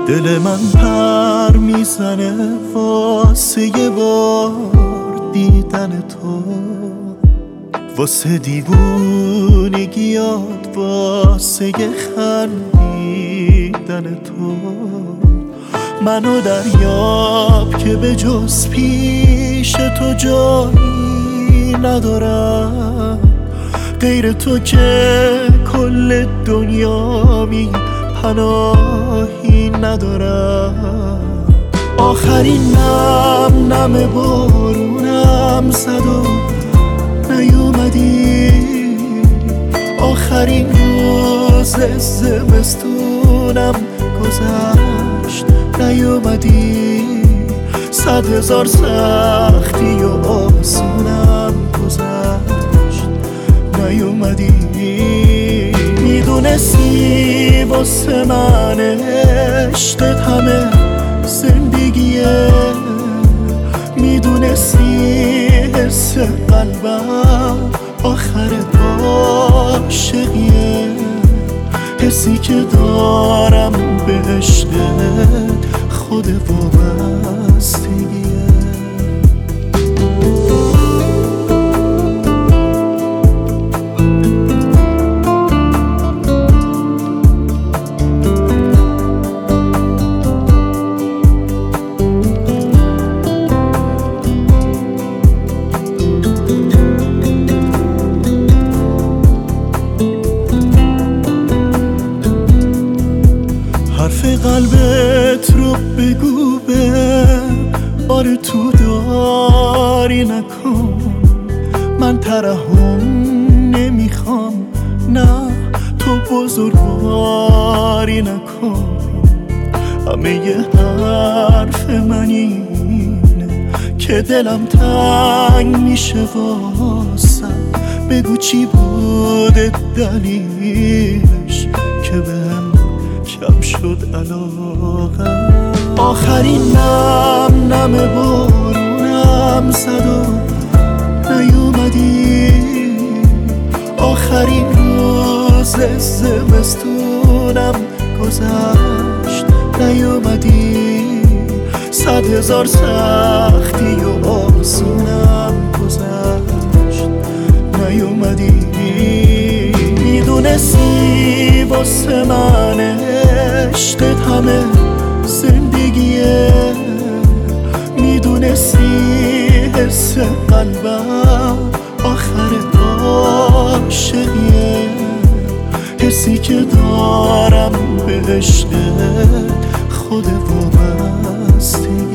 دل من پر میزنه واسه یه بار دیدن تو، واسه دیوونگیات، واسه یه خندیدن تو. منو دریاب که به جز پیش تو جایی ندارم، غیر تو که کل دنیا می پناهی ندارم. آخرین نم بارونم زد و نیومدی، آخرین روز زمستونم گذشت نیومدی. 100,000 سختی و آسونم گذشت نیومدی. میدونستی واسه من عشقت همه زندگیه، میدونستی حس قلبم آخر عاشقیه، حسی که دارم به عشقت خود وابستگیه. حرف قلبت رو بگو به آره تو داری نکن، من ترحم نمیخوام، نه تو بزرگواری نکن. همه یه حرف من اینه که دلم تنگ میشه واسم، بگو چی بوده دلیلش که بهم کم شد علاقه. آخرین نم بارونم زد و نیومدی، آخرین روز زمستونم گذشت نیومدی. 100,000 سختی و آسونم گذشت نیومدی. میدونستی واسه من عشقت همه زندگیه، میدونستی حس قلبم آخر عاشقیه، حسی که دارم به عشقت خود وابستگیه.